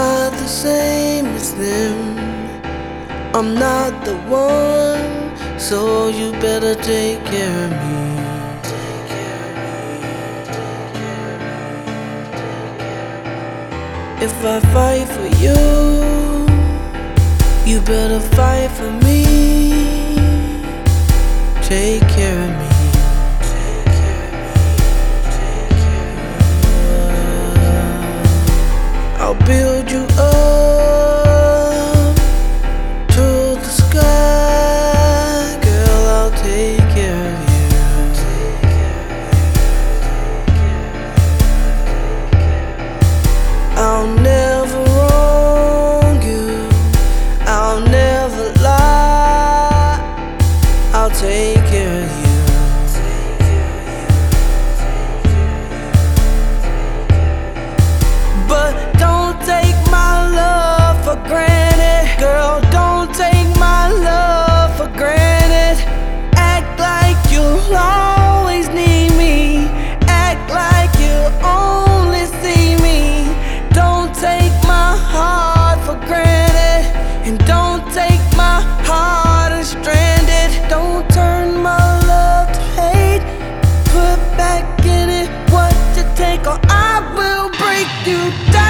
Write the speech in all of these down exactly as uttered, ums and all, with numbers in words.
not the same as them. I'm not the one, so you better take care of me. If I fight for you, you better fight for me. Take care of me. I'll build you up to the sky, girl, I'll take care of you. I'll never wrong you, I'll never lie, I'll take care of you. But don't take my love for granted, girl, don't take my love for granted. Act like you'll always need me, act like you only see me. Don't take my heart for granted, and don't take my heart and strand it. Don't turn my love to hate, put back in it what you take, or I will break you down.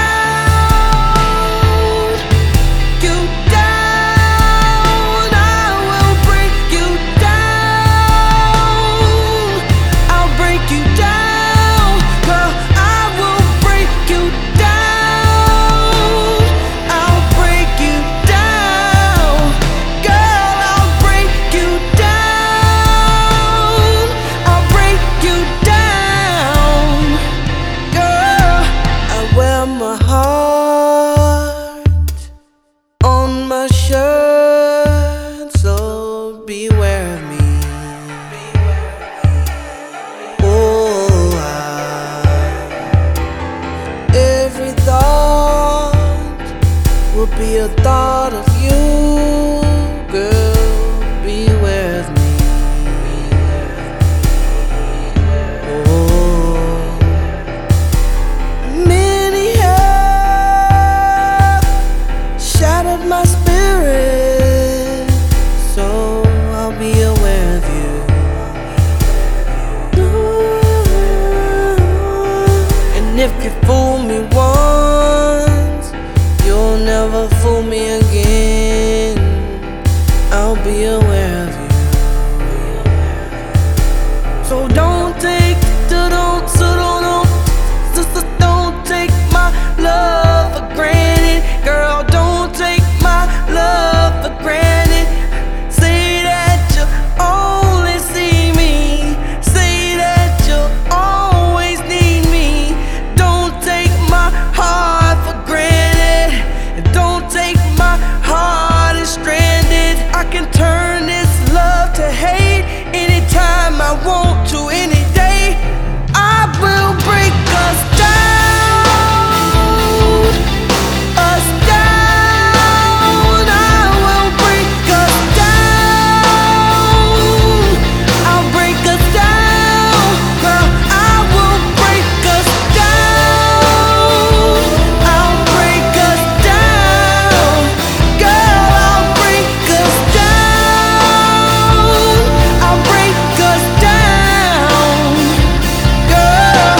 Beware of me. Oh, I, every thought will be a thought of you, girl. Beware of me. Oh, many have shattered my spirit, so be aware of you. And if you fool me once, you'll never fool me again. I'll be aware of you. So don't take, don't, so don't, so don't take my love for granted, girl. Don't take my love for granted. Only see me, say that you'll always need me. Don't take my heart for granted, and don't take my heart and stranded. I can turn this love to hate anytime I want to, any day. I will break us down, us down. I will break us down. I'll break us down, girl, I will break us down. I'll break us down, girl, I'll break us down. I'll break us down, girl.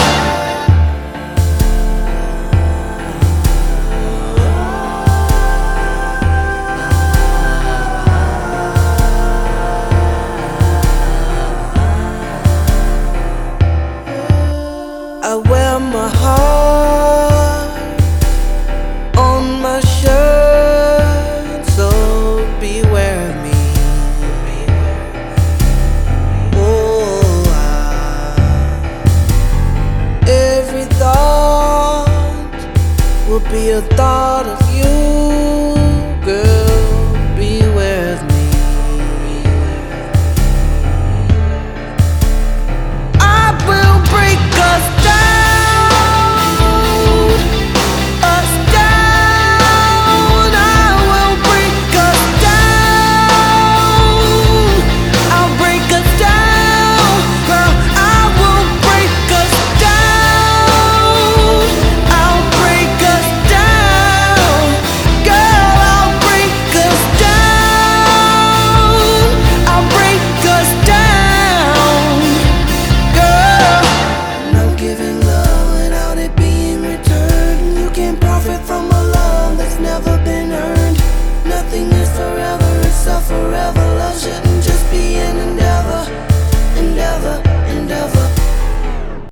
I wear my heart on my shirt, so beware of me. Oh, I, every thought will be a thought of you, girl.